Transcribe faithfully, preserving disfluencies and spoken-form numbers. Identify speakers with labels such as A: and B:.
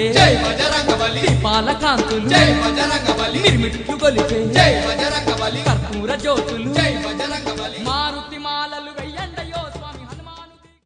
A: మెరిసే
B: జై బజరంగబలి
A: దీపాల కాంతులు
B: జై బజరంగబలి
A: మిరుమిట్లు గొలిపే
B: జై బజరంగబలి
A: కర్పూర జ్యోతులు